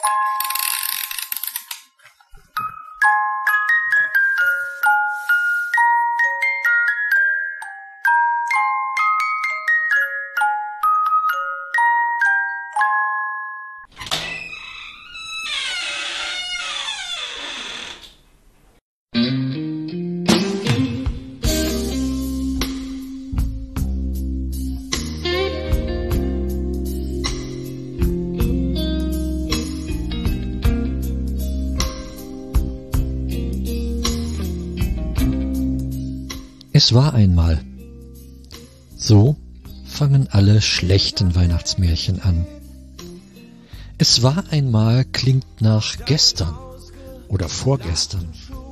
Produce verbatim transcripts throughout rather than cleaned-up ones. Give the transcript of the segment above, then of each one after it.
Es war einmal. So fangen alle schlechten Weihnachtsmärchen an. Es war einmal klingt nach gestern oder vorgestern.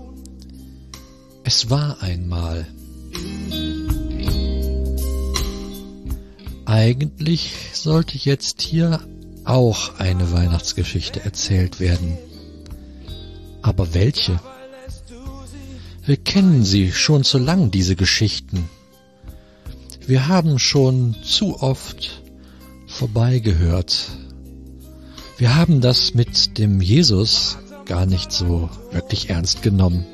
Es war einmal. Eigentlich sollte jetzt hier auch eine Weihnachtsgeschichte erzählt werden. Aber welche? Wir kennen sie schon zu lang, diese Geschichten. Wir haben schon zu oft vorbeigehört. Wir haben das mit dem Jesus gar nicht so wirklich ernst genommen.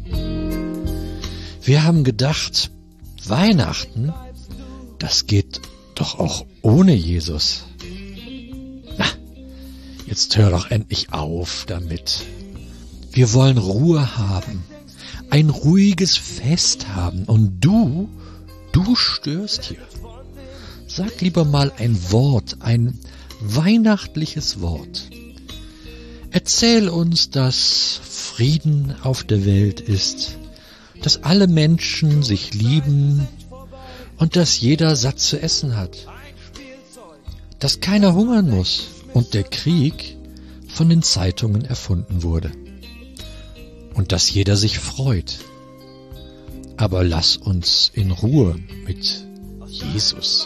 Wir haben gedacht, Weihnachten, das geht doch auch ohne Jesus. Na, jetzt hör doch endlich auf damit. Wir wollen Ruhe haben. Ein ruhiges Fest haben. Und du, du störst hier. Sag lieber mal ein Wort, ein weihnachtliches Wort. Erzähl uns, dass Frieden auf der Welt ist, dass alle Menschen sich lieben und dass jeder satt zu essen hat, dass keiner hungern muss und der Krieg von den Zeitungen erfunden wurde. Und dass jeder sich freut. Aber lass uns in Ruhe mit Jesus.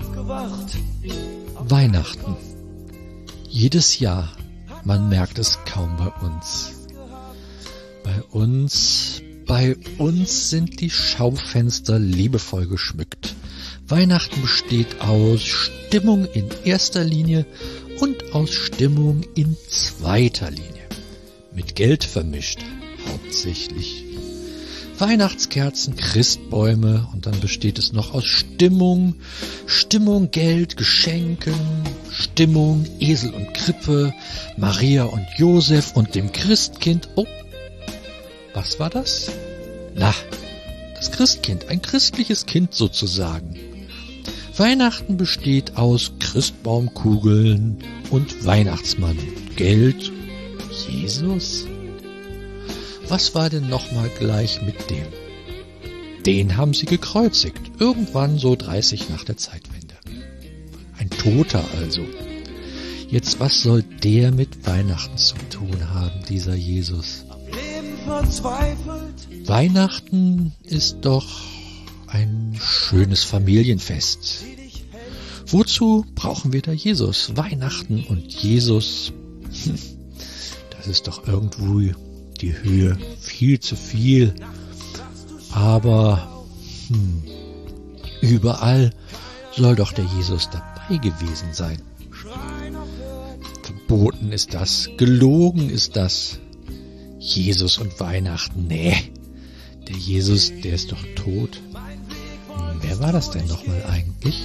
Weihnachten. Jedes Jahr, man merkt es kaum bei uns. Bei uns, bei uns sind die Schaufenster liebevoll geschmückt. Weihnachten besteht aus Stimmung in erster Linie und aus Stimmung in zweiter Linie. Mit Geld vermischt. Hauptsächlich. Weihnachtskerzen, Christbäume und dann besteht es noch aus Stimmung, Stimmung, Geld, Geschenken, Stimmung, Esel und Krippe, Maria und Josef und dem Christkind. Oh, was war das? Na, das Christkind, ein christliches Kind sozusagen. Weihnachten besteht aus Christbaumkugeln und Weihnachtsmann. Geld, Jesus? Was war denn nochmal gleich mit dem? Den haben sie gekreuzigt, irgendwann so dreißig nach der Zeitwende. Ein Toter also. Jetzt, was soll der mit Weihnachten zu tun haben, dieser Jesus? Weihnachten ist doch ein schönes Familienfest. Wozu brauchen wir da Jesus? Weihnachten und Jesus, das ist doch irgendwo die Höhe, viel zu viel. Aber hm, überall soll doch der Jesus dabei gewesen sein. Verboten ist das, gelogen ist das. Jesus und Weihnachten, nee. Der Jesus, der ist doch tot. Hm, wer war das denn nochmal eigentlich?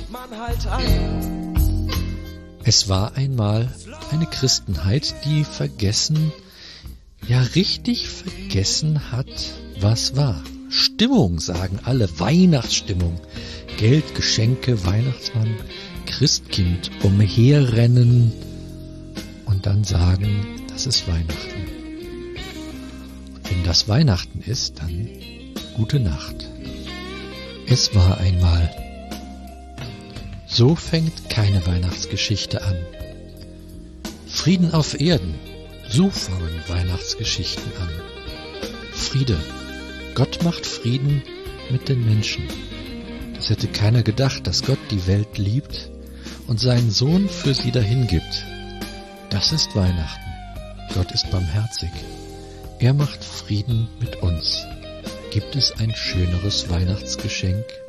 Es war einmal eine Christenheit, die vergessen, ja richtig vergessen hat, was war. Stimmung, sagen alle, Weihnachtsstimmung. Geld, Geschenke, Weihnachtsmann, Christkind, umherrennen und dann sagen, das ist Weihnachten. Und wenn das Weihnachten ist, dann gute Nacht. Es war einmal. So fängt keine Weihnachtsgeschichte an. Frieden auf Erden, so fangen Weihnachtsgeschichten an. Friede. Gott macht Frieden mit den Menschen. Das hätte keiner gedacht, dass Gott die Welt liebt und seinen Sohn für sie dahingibt. Das ist Weihnachten. Gott ist barmherzig. Er macht Frieden mit uns. Gibt es ein schöneres Weihnachtsgeschenk?